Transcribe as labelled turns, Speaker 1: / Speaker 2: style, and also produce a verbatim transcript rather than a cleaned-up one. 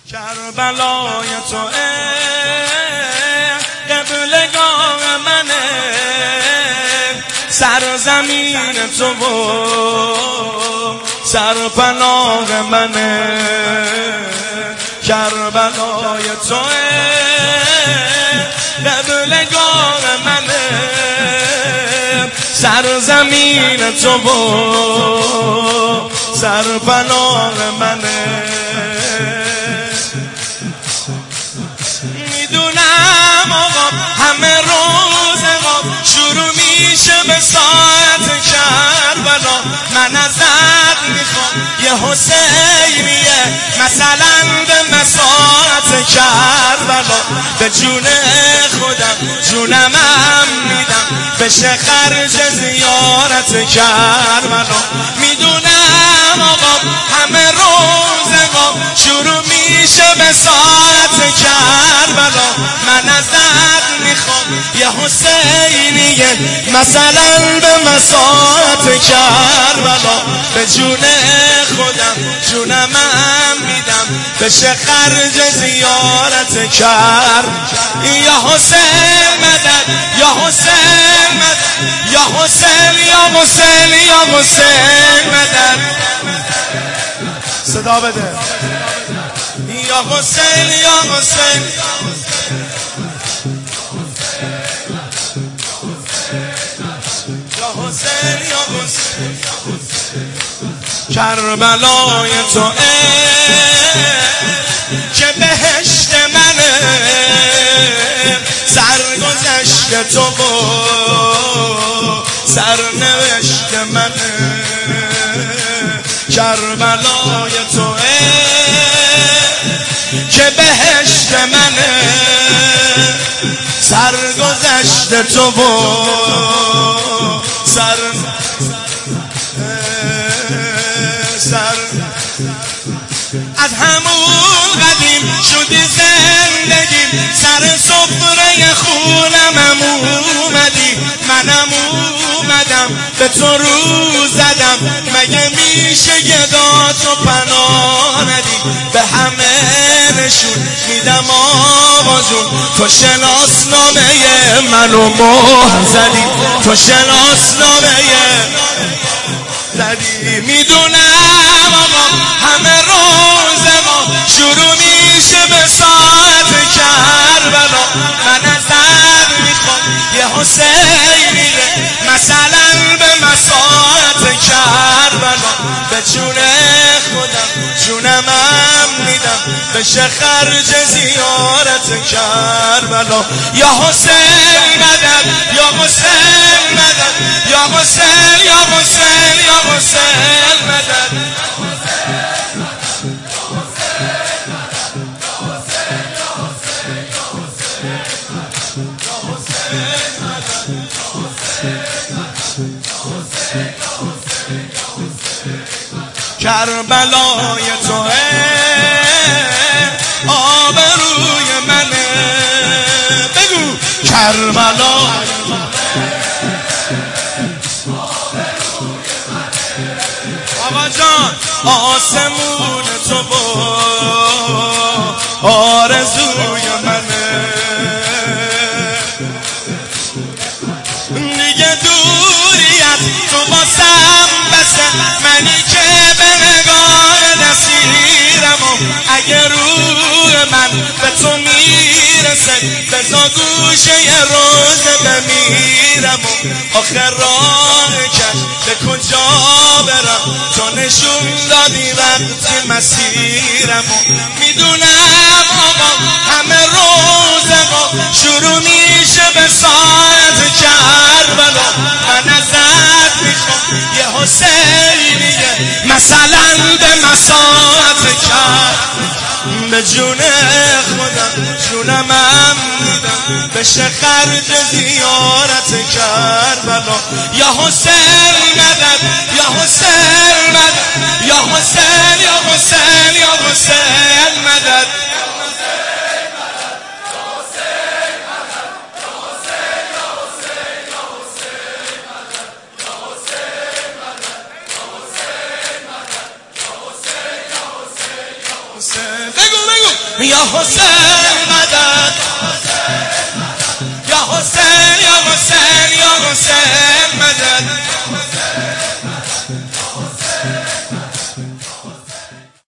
Speaker 1: کربلای تو قبلگاه منه، سرزمین تو و سرپناه منه. کربلای تو قبلگاه منه، سرزمین تو و سرپناه منه. میدونم آقا همه روز آقا شروع میشه به ساعت کربلا. من ازت میخوام یه حسینیه مثلا به مساعت کربلا. به جون خودم جونم هم میدم بشه خرج زیارت کربلا. میدونم آقا همه روز آقا شروع میشه به ساعت کربلا. من ازت میخوام یه حسینیه مثلا به مساعت کربلا. به جون خودم جونم هم میدم بشه خرج زیارت کرب. یا حسین مدد، یا حسین مدد، یا حسین، یا حسین، یا حسین مدد. صدا بده. یا حسین، یا حسین، یا حسین، یا حسین. کربلای تو که بهشت منه، سرگذشت تو و سرنوشت منه. کربلای تو که بهشت منه، سرگذشت تو و سر سر از همون قدیم شدی زندگیم، سر سفره خونم اومدی. منم اومدم به تو رو زدم، مگه میشه گداتو پناه ندی؟ به همه نشون میدم آقا جون، تو شناسنامه منو مهر زدی، تو شناسنامه زدی. میدونم آقا همه روز ما شروع میشه به ساعت کربلا. من ازت میخوام یه حسینیه مثلا به مساعت کربلا. به جون خودم جونم هم میدم بشه خرج زیارت کربلا. یا حسین مدد، یا حسین مدد، یا حسین، یا حسین، یا حسین مدد. کربلای تو آبروی منه. بگو کربلای آقا جان آسمون تو و آرزوی منه. دیگه دوریت تو باسم بسه، منی که به نگاه نسیرم. و اگه روح من به تو میرسه بزا گوشه یه روز بمیرم. و آخر راه کش به کجا برم، تو نشون دادی وقتی مسیرم. و میدونم آقا همه روز آقا شروع میشه به ساعت کربلا. من ازت میخوام یه حسینیه مثلا به مساعت کربلا. به جون خودم جونم هم میدم بشه خرج زیارت کربلا. یا حسین مدد، یا حسین مدد، یا حسین، یا حسین، یا حسین مدد. بگو بگو یا حسین مدد